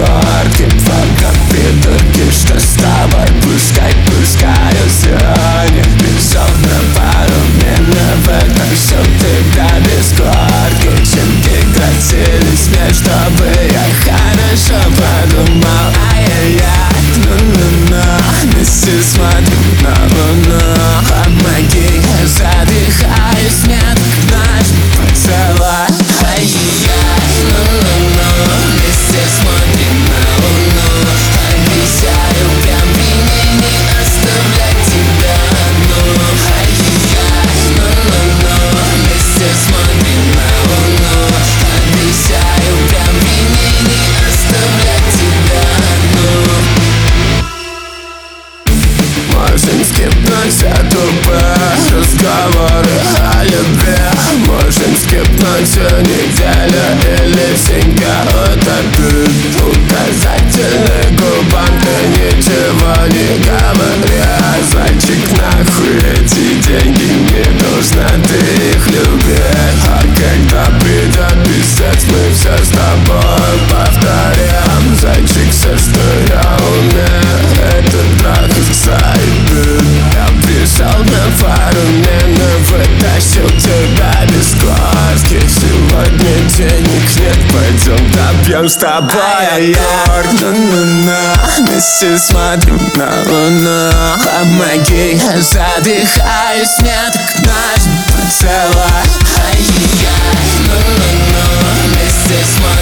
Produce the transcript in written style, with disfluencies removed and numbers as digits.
горки. Пока придурки, что с тобой пускай пускаются. Не безумно пару миновок, так что тебя без горки. Чем прекратили смерть, чтобы я хорошо подумал. Ай-яй-яй, ну-ну-ну, вместе смотрим на луну. Помоги, я задыхаюсь, нет, наш поцелуй. Ай-яй-яй, ну-ну-ну, вместе смотрим на луну. Обещаю, прям меня не оставлять тебя одну. Ай-яй-яй, ну-ну-ну, вместе смотрим на луну. Обещаю, прям меня не оставлять тебя одну. Можем скипнуть все тупые разговоры о любви. Можем скипнуть всю неделю или всегда утопить. Указательный губам ты ничего не говори. Зайчик, нахуй эти деньги, не нужно ты их любить. А когда придет пиздец, мы все с тобой повторим. Зайчик, все, что я умею, это трахаться и пить. Я пришел на пару минут, вытащил тебя без глазки. Сегодня денег нет, пойдем допьем с тобой аккорд. Ну-ну-ну, вместе смотрим на луну. Помоги, я задыхаюсь, нет, к наш поцелуй. Ай-яй-яй, ну-ну-ну, вместе смотрим